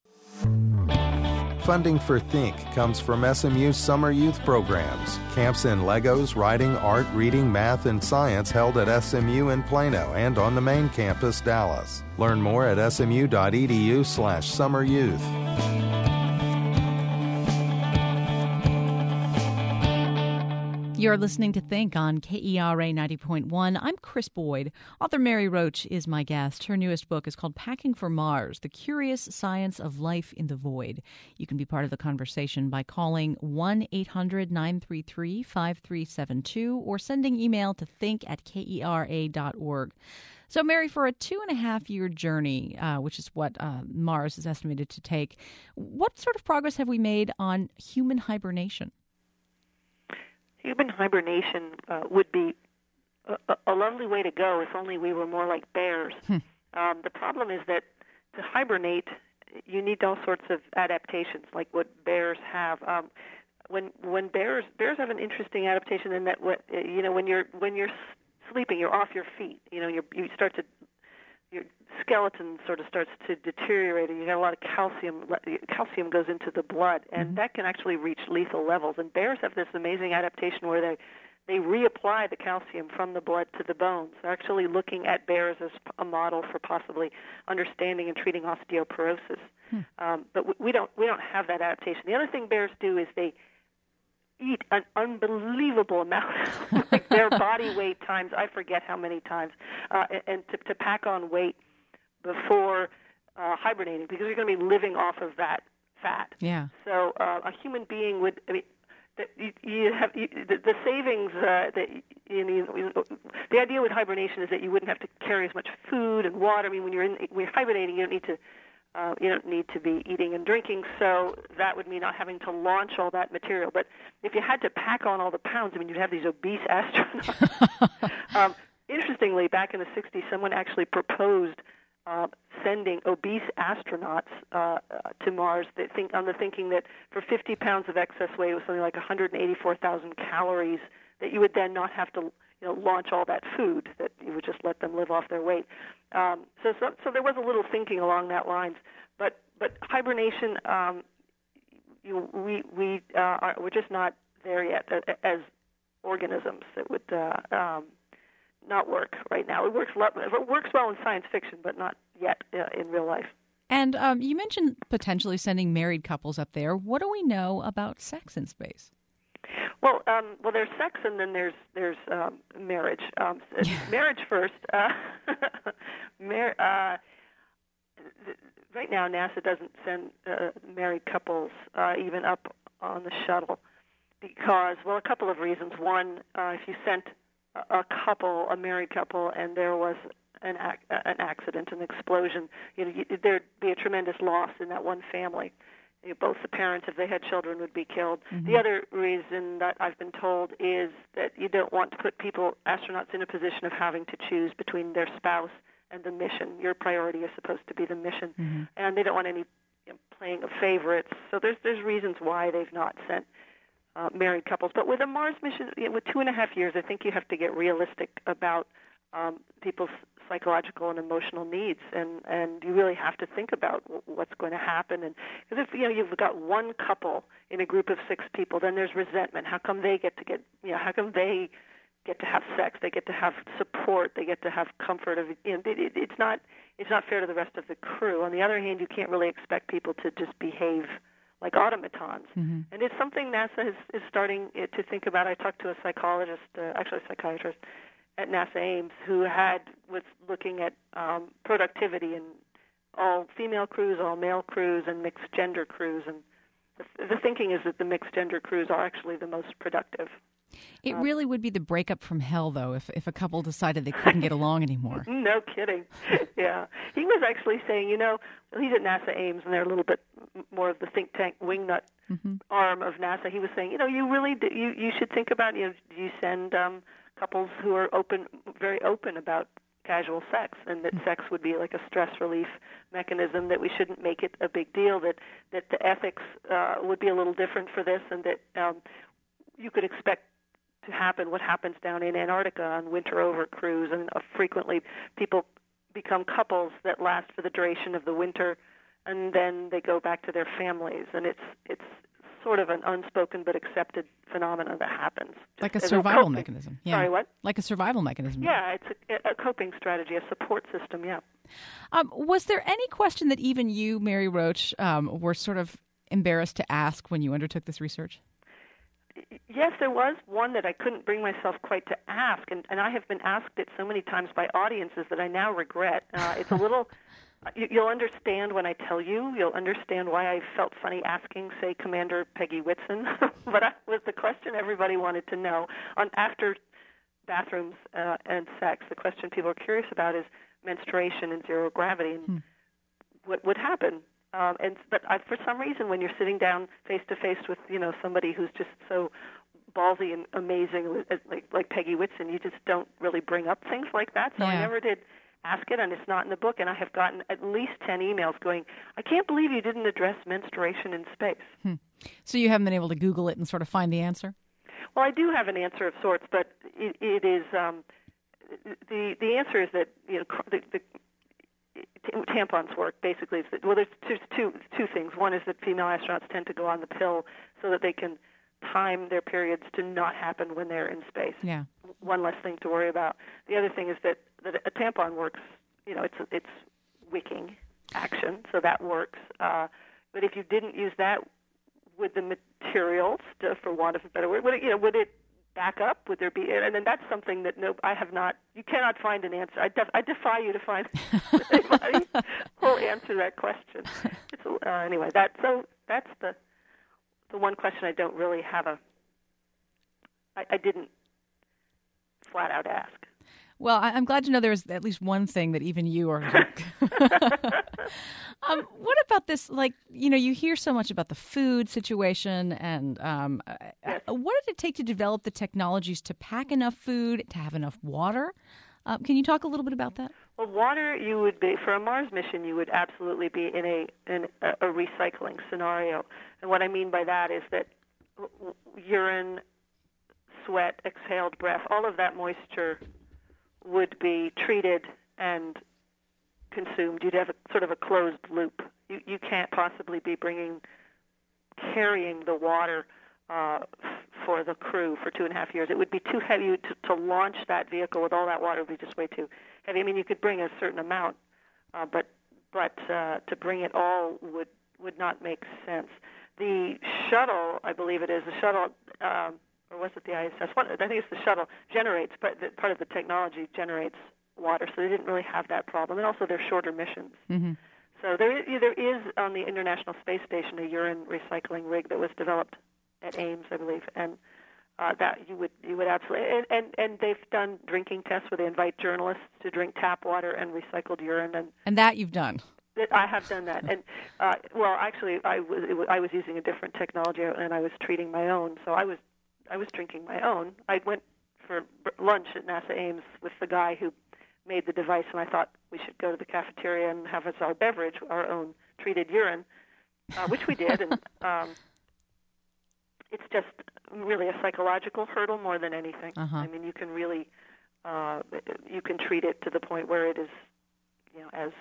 Funding for Think comes from S M U's summer youth programs. Camps in Legos, writing, art, reading, math, and science held at S M U in Plano and on the main campus, Dallas. Learn more at smu.edu slash summer youth. You're listening to Think on K E R A ninety point one. I'm Chris Boyd. Author Mary Roach is my guest. Her newest book is called Packing for Mars, The Curious Science of Life in the Void. You can be part of the conversation by calling one eight hundred, nine three three, five three seven two or sending email to think at K E R A dot org. So, Mary, for a two-and-a-half-year journey, uh, which is what uh, Mars is estimated to take, what sort of progress have we made on human hibernation? Human hibernation uh, would be a, a lovely way to go if only we were more like bears. Hmm. Um, the problem is that to hibernate, you need all sorts of adaptations, like what bears have. Um, when when bears bears have an interesting adaptation in that, what, you know, when you're when you're sleeping, you're off your feet. You know, you're, you start to your skeleton sort of starts to deteriorate, and you got a lot of calcium. Calcium goes into the blood, and mm-hmm. that can actually reach lethal levels. And bears have this amazing adaptation where they they reapply the calcium from the blood to the bones. They're actually looking at bears as a model for possibly understanding and treating osteoporosis. Hmm. Um, but we don't we don't have that adaptation. The other thing bears do is they eat an unbelievable amount, like their body weight times, I forget how many times, uh, and to, to pack on weight before uh, hibernating, because you're going to be living off of that fat. Yeah. So uh, a human being would, I mean, that you, you have you, the, the savings uh, that you know, the idea with hibernation is that you wouldn't have to carry as much food and water. I mean, when you're in, when you're hibernating, you don't need to. Uh, you don't need to be eating and drinking, so that would mean not having to launch all that material. But if you had to pack on all the pounds, I mean, you'd have these obese astronauts. um, interestingly, back in the sixties, someone actually proposed uh, sending obese astronauts uh, to Mars. They think on the thinking that for fifty pounds of excess weight, it was something like one hundred eighty-four thousand calories that you would then not have to, you know, launch all that food. That you would just let them live off their weight. Um, so, so, so there was a little thinking along that lines. But, but hibernation, um, you, we we uh, are, we're just not there yet as organisms. It would uh, um, not work right now. It works it works well in science fiction, but not yet uh, in real life. And um, you mentioned potentially sending married couples up there. What do we know about sex in space? Well, um, well, there's sex, and then there's there's um, marriage. Um, marriage first. Uh, mar- uh, right now, NASA doesn't send uh, married couples uh, even up on the shuttle because, well, a couple of reasons. One, uh, if you sent a couple, a married couple, and there was an ac- an accident, an explosion, you know, there'd be a tremendous loss in that one family. You know, both the parents, if they had children, would be killed. Mm-hmm. The other reason that I've been told is that you don't want to put people, astronauts, in a position of having to choose between their spouse and the mission. Your priority is supposed to be the mission, mm-hmm. and they don't want any you know, playing of favorites. So there's there's reasons why they've not sent uh, married couples. But with a Mars mission, you know, with two and a half years, I think you have to get realistic about um, people's psychological and emotional needs, and, and you really have to think about what's going to happen. And because if you know you've got one couple in a group of six people, then there's resentment. How come they get to get you know? How come they get to have sex? They get to have support. They get to have comfort. Of you know, it, it, it's not it's not fair to the rest of the crew. On the other hand, you can't really expect people to just behave like automatons. Mm-hmm. And it's something NASA is, is starting to think about. I talked to a psychologist, uh, actually a psychiatrist, at NASA Ames, who had was looking at um, productivity in all female crews, all male crews, and mixed gender crews. And the, the thinking is that the mixed gender crews are actually the most productive. It um, really would be the breakup from hell, though, if if a couple decided they couldn't get along anymore. No kidding. Yeah. He was actually saying, you know, he's at NASA Ames, and they're a little bit more of the think tank wingnut mm-hmm. arm of NASA. He was saying, you know, you really do, you you should think about, you know, do you send um, couples who are open, very open about casual sex, and that sex would be like a stress relief mechanism, that we shouldn't make it a big deal, that that the ethics uh, would be a little different for this, and that um, you could expect to happen what happens down in Antarctica on winter over cruise, and uh, frequently people become couples that last for the duration of the winter, and then they go back to their families, and it's it's sort of an unspoken but accepted phenomenon that happens. Like a survival a mechanism. Yeah. Sorry, what? Like a survival mechanism. Yeah, it's a, a coping strategy, a support system, yeah. Um, was there any question that even you, Mary Roach, um, were sort of embarrassed to ask when you undertook this research? Yes, there was one that I couldn't bring myself quite to ask, and, and I have been asked it so many times by audiences that I now regret. Uh, it's a little... You'll understand when I tell you. You'll understand why I felt funny asking, say, Commander Peggy Whitson. But that was the question everybody wanted to know. On after bathrooms uh, and sex, the question people are curious about is menstruation and zero gravity, and hmm. what would happen. Um, and but I, for some reason, when you're sitting down face to face with you know somebody who's just so ballsy and amazing, like like Peggy Whitson, you just don't really bring up things like that. So yeah. I never did ask it, and it's not in the book. And I have gotten at least ten emails going, I can't believe you didn't address menstruation in space. Hmm. So you haven't been able to Google it and sort of find the answer? Well, I do have an answer of sorts, but it, it is um, the the answer is that you know the, the tampons work. Basically, it's that, well, there's two, two two things. One is that female astronauts tend to go on the pill so that they can time their periods to not happen when they're in space. Yeah. One less thing to worry about. The other thing is that, that a tampon works, you know, it's it's wicking action, so that works. Uh, but if you didn't use that, would the materials, to, for want of a better word, would it, you know, would it back up? Would there be, and then that's something that no, I have not, you cannot find an answer. I, def, I defy you to find anybody who will answer that question. It's, uh, anyway, that so that's the the one question I don't really have a, I, I didn't flat out ask. Well, I'm glad to know there's at least one thing that even you are. um, what about this? Like, you know, you hear so much about the food situation, and um, yes. uh, what did it take to develop the technologies to pack enough food, to have enough water, Uh, can you talk a little bit about that? Well, water, you would be, for a Mars mission, you would absolutely be in a in a, a recycling scenario. And what I mean by that is that urine, sweat, exhaled breath, all of that moisture would be treated and consumed. You'd have a, sort of a closed loop. You, you can't possibly be bringing, carrying the water uh, for the crew for two and a half years. It would be too heavy to, to launch that vehicle with all that water. Would be just way too heavy. I mean, you could bring a certain amount, uh, but but uh, to bring it all would would not make sense. The shuttle, I believe it is, the shuttle, um, or was it the I S S? What, I think it's the shuttle, generates, but the, part of the technology generates water, so they didn't really have that problem. And also they're shorter missions. Mm-hmm. So there is, there is on the International Space Station a urine recycling rig that was developed at Ames, I believe, and uh, that you would you would absolutely and, and and they've done drinking tests where they invite journalists to drink tap water and recycled urine, and and that you've done. I have done that, and uh, well, actually, I was it was, I was using a different technology, and I was treating my own. So I was I was drinking my own. I went for lunch at NASA Ames with the guy who made the device, and I thought we should go to the cafeteria and have as our beverage our own treated urine, uh, which we did, and um, it's just really a psychological hurdle more than anything. Uh-huh. I mean, you can really uh, you can treat it to the point where it is, you know, as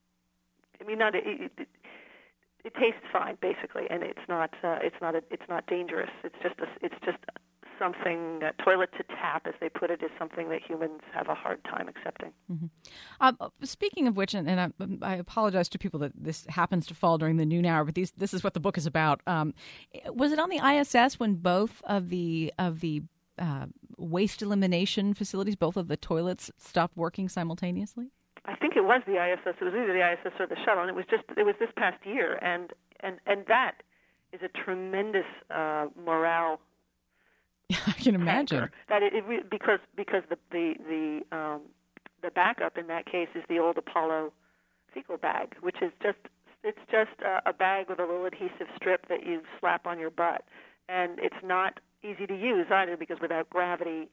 I mean, not it, it, it tastes fine basically, and it's not uh, it's not a, it's not dangerous. It's just a, it's just something uh, toilet to tap, as they put it, is something that humans have a hard time accepting. Mm-hmm. Um, speaking of which, and, and I, I apologize to people that this happens to fall during the noon hour, but these, this is what the book is about. Um, was it on the I S S when both of the of the uh, waste elimination facilities, both of the toilets, stopped working simultaneously? I think it was the I S S. It was either the I S S or the shuttle, and it was just it was this past year, and and, and that is a tremendous uh, morale. I can imagine that it, it because because the the the um, the backup in that case is the old Apollo fecal bag, which is just it's just a, a bag with a little adhesive strip that you slap on your butt, and it's not easy to use either because without gravity,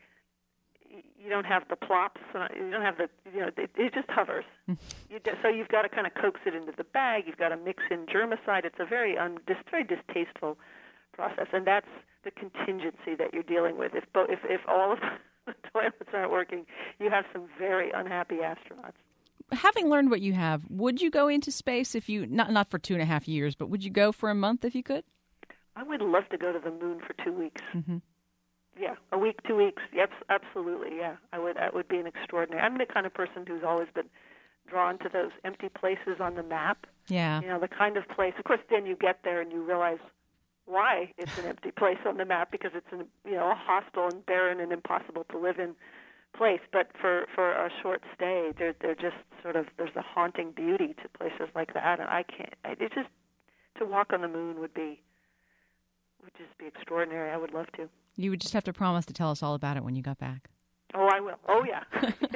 you don't have the plops. You don't have the, you know, it, it just hovers. you just, so you've got to kind of coax it into the bag. You've got to mix in germicide. It's a very, un, dis, very distasteful process, and that's the contingency that you're dealing with. If if, if all of the toilets aren't working, you have some very unhappy astronauts. Having learned what you have, would you go into space if you, not not for two and a half years, but would you go for a month if you could? I would love to go to the moon for two weeks. Mm-hmm. Yeah, a week, two weeks. Yep, absolutely. Yeah, I would. That would be an extraordinary. I'm the kind of person who's always been drawn to those empty places on the map. Yeah. You know, the kind of place. Of course, then you get there and you realize why it's an empty place on the map, because it's an, you know, a hostile and barren and impossible to live in place. But for for a short stay, they're they're just sort of there's a haunting beauty to places like that, and I can't. It just to walk on the moon would be would just be extraordinary. I would love to. You would just have to promise to tell us all about it when you got back. Oh, I will. Oh, yeah.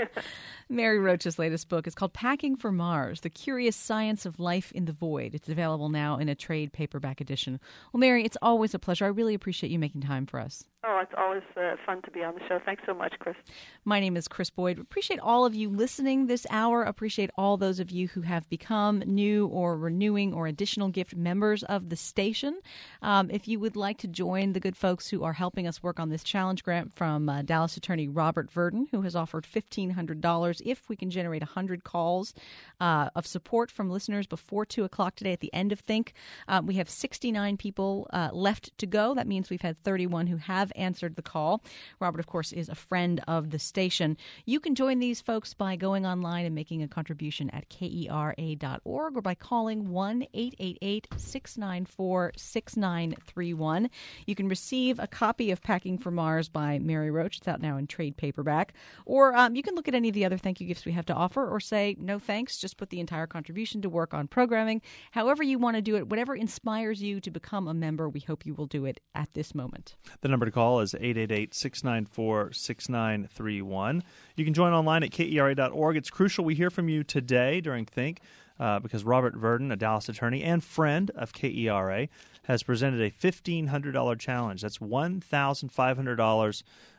Mary Roach's latest book is called Packing for Mars, The Curious Science of Life in the Void. It's available now in a trade paperback edition. Well, Mary, it's always a pleasure. I really appreciate you making time for us. Oh, it's always uh, fun to be on the show. Thanks so much, Chris. My name is Chris Boyd. Appreciate all of you listening this hour. Appreciate all those of you who have become new or renewing or additional gift members of the station. Um, if you would like to join the good folks who are helping us work on this challenge grant from uh, Dallas attorney Robert Verdon, who has offered fifteen hundred dollars if we can generate one hundred calls uh, of support from listeners before two o'clock today at the end of Think. Uh, we have sixty-nine people uh, left to go. That means we've had thirty-one who have answered the call. Robert, of course, is a friend of the station. You can join these folks by going online and making a contribution at K E R A dot org or by calling one eight eight eight, six nine four, six nine three one. You can receive a copy of Packing for Mars by Mary Roach. It's out now in trade paperback. Or um, you can look at any of the other thank you gifts we have to offer or say, no thanks, just put the entire contribution to work on programming. However you want to do it, whatever inspires you to become a member, we hope you will do it at this moment. The number to call is eight eight eight, six nine four, six nine three one. You can join online at K E R A dot org. It's crucial we hear from you today during Think uh, because Robert Verdon, a Dallas attorney and friend of K E R A, has presented a fifteen hundred dollars challenge. That's one thousand five hundred dollars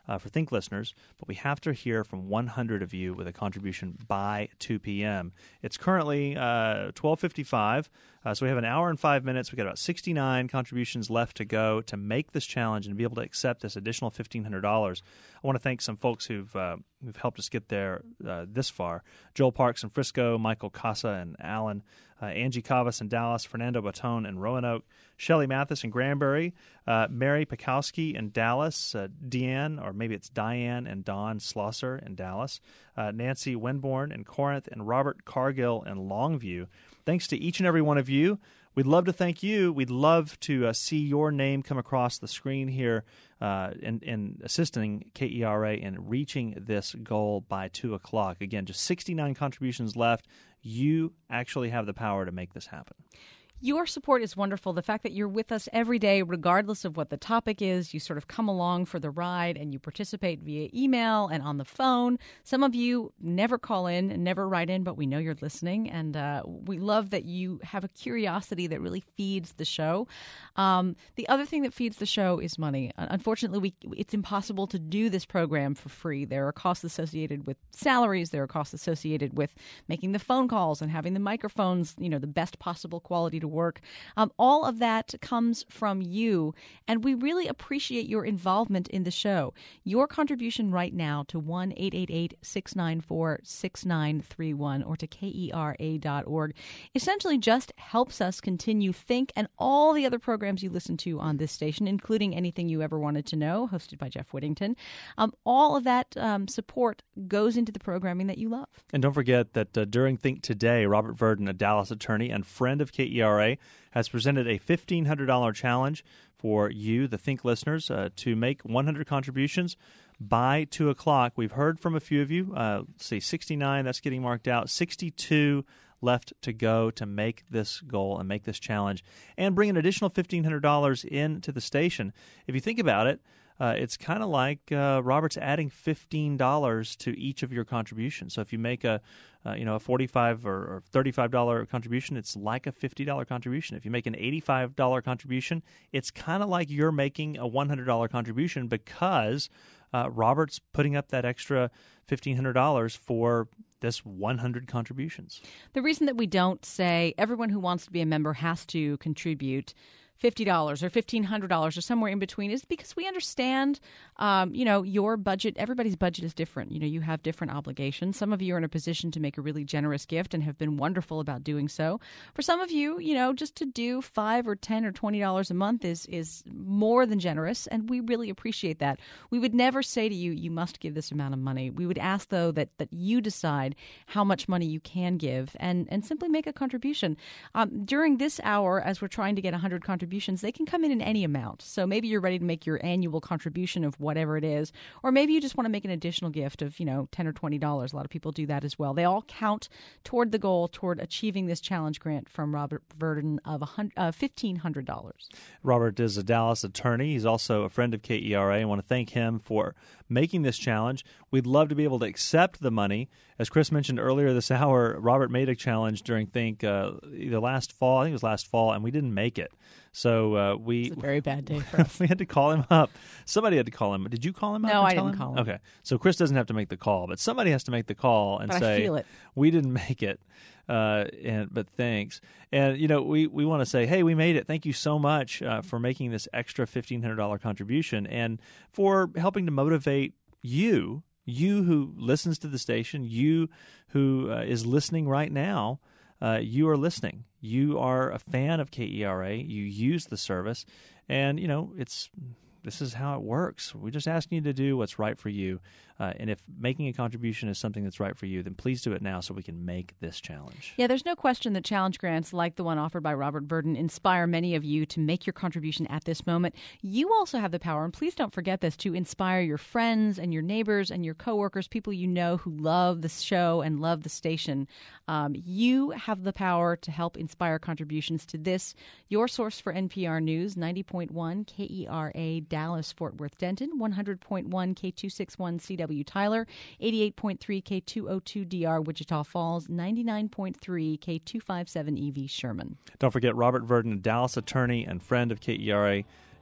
uh, for Think listeners, but we have to hear from one hundred of you with a contribution by two p.m. It's currently uh, twelve fifty-five, uh, so we have an hour and five minutes. We've got about sixty-nine contributions left to go to make this challenge and be able to accept this additional fifteen hundred dollars. I want to thank some folks who've uh, who've helped us get there uh, this far. Joel Parks in Frisco, Michael Casa and Allen, uh, Angie Cavas in Dallas, Fernando Batone in Roanoke, Shelley Mathis in Granbury, uh, Mary Pikowski in Dallas, uh, Deanne, or maybe it's Diane and Don Schlosser in Dallas, uh, Nancy Winborn in Corinth, and Robert Cargill in Longview. Thanks to each and every one of you. We'd love to thank you. We'd love to uh, see your name come across the screen here uh, in, in assisting K E R A in reaching this goal by two o'clock. Again, just sixty-nine contributions left. You actually have the power to make this happen. Your support is wonderful. The fact that you're with us every day, regardless of what the topic is, you sort of come along for the ride and you participate via email and on the phone. Some of you never call in and never write in, but we know you're listening. And uh, we love that you have a curiosity that really feeds the show. Um, the other thing that feeds the show is money. Unfortunately, we, it's impossible to do this program for free. There are costs associated with salaries. There are costs associated with making the phone calls and having the microphones, you know, the best possible quality to work. Um, all of that comes from you, and we really appreciate your involvement in the show. Your contribution right now to one eight eight eight, six nine four, six nine three one or to K E R A dot org essentially just helps us continue Think and all the other programs you listen to on this station, including Anything You Ever Wanted to Know, hosted by Jeff Whittington. Um, all of that um, support goes into the programming that you love. And don't forget that uh, during Think Today, Robert Verdon, a Dallas attorney and friend of K E R A, has presented a fifteen hundred dollars challenge for you, the Think listeners, uh, to make one hundred contributions by two o'clock. We've heard from a few of you. Uh, let's see, sixty-nine, that's getting marked out. sixty-two left to go to make this goal and make this challenge and bring an additional fifteen hundred dollars into the station. If you think about it, Uh, it's kind of like uh, Robert's adding fifteen dollars to each of your contributions. So if you make a, uh, you know, a forty-five dollars or, or thirty-five dollars contribution, it's like a fifty dollars contribution. If you make an eighty-five dollars contribution, it's kind of like you're making a one hundred dollars contribution because uh, Robert's putting up that extra fifteen hundred dollars for this one hundred contributions. The reason that we don't say everyone who wants to be a member has to contribute fifty dollars or fifteen hundred dollars or somewhere in between is because we understand, um, you know, your budget, everybody's budget is different. You know, you have different obligations. Some of you are in a position to make a really generous gift and have been wonderful about doing so. For some of you, you know, just to do five or ten or twenty dollars a month is is more than generous, and we really appreciate that. We would never say to you, you must give this amount of money. We would ask, though, that that you decide how much money you can give and, and simply make a contribution. Um, during this hour, as we're trying to get one hundred contributions, they can come in in any amount. So maybe you're ready to make your annual contribution of whatever it is, or maybe you just want to make an additional gift of, you know, ten or twenty dollars. A lot of people do that as well. They all count toward the goal, toward achieving this challenge grant from Robert Verdon of uh, fifteen hundred dollars. Robert is a Dallas attorney. He's also a friend of K E R A. I want to thank him for making this challenge. We'd love to be able to accept the money. As Chris mentioned earlier this hour, Robert made a challenge during Think uh, either last fall, I think it was last fall, and we didn't make it. So uh, we It's a very bad day for us. we had to call him up. Somebody had to call him. Did you call him up? No, and I tell didn't him? call him. Okay, so Chris doesn't have to make the call, but somebody has to make the call and But say, I feel it. "We didn't make it." Uh, and but thanks, and you know we, we want to say, hey, we made it. Thank you so much uh, for making this extra fifteen hundred dollars contribution and for helping to motivate you, you who listens to the station, you who uh, is listening right now. Uh, you are listening. You are a fan of K E R A. You use the service, and you know it's. This is how it works. We're just asking you to do what's right for you. Uh, and if making a contribution is something that's right for you, then please do it now so we can make this challenge. Yeah, there's no question that challenge grants like the one offered by Robert Verdon inspire many of you to make your contribution at this moment. You also have the power, and please don't forget this, to inspire your friends and your neighbors and your coworkers, people you know who love the show and love the station. Um, you have the power to help inspire contributions to this, your source for N P R News, ninety point one K E R A Dallas, Fort Worth, Denton, one hundred point one K two sixty-one C W Tyler, eighty-eight point three K two oh two D R Wichita Falls, ninety-nine point three K two fifty-seven E V Sherman. Don't forget, Robert Verdon, a Dallas attorney and friend of K E R A,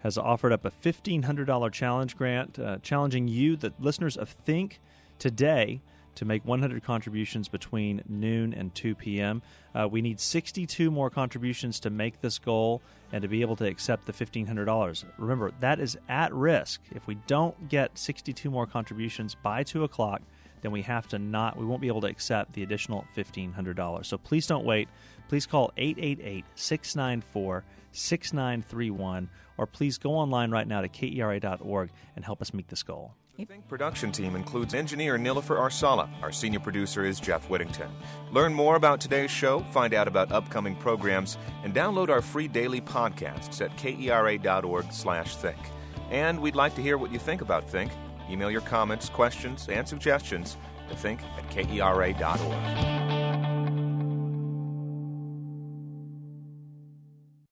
has offered up a fifteen hundred dollars challenge grant, uh, challenging you, the listeners of Think, today to make one hundred contributions between noon and two p.m. Uh, we need sixty-two more contributions to make this goal and to be able to accept the fifteen hundred dollars. Remember, that is at risk. If we don't get sixty-two more contributions by two o'clock, then we have to not, we won't be able to accept the additional fifteen hundred dollars. So please don't wait. Please call eight eight eight, six nine four, six nine three one, or please go online right now to K E R A dot org and help us meet this goal. The Think production team includes engineer Nilofer Arsala. Our senior producer is Jeff Whittington. Learn more about today's show, find out about upcoming programs, and download our free daily podcasts at K E R A dot org slash think. And we'd like to hear what you think about Think. Email your comments, questions, and suggestions to think at K E R A dot org.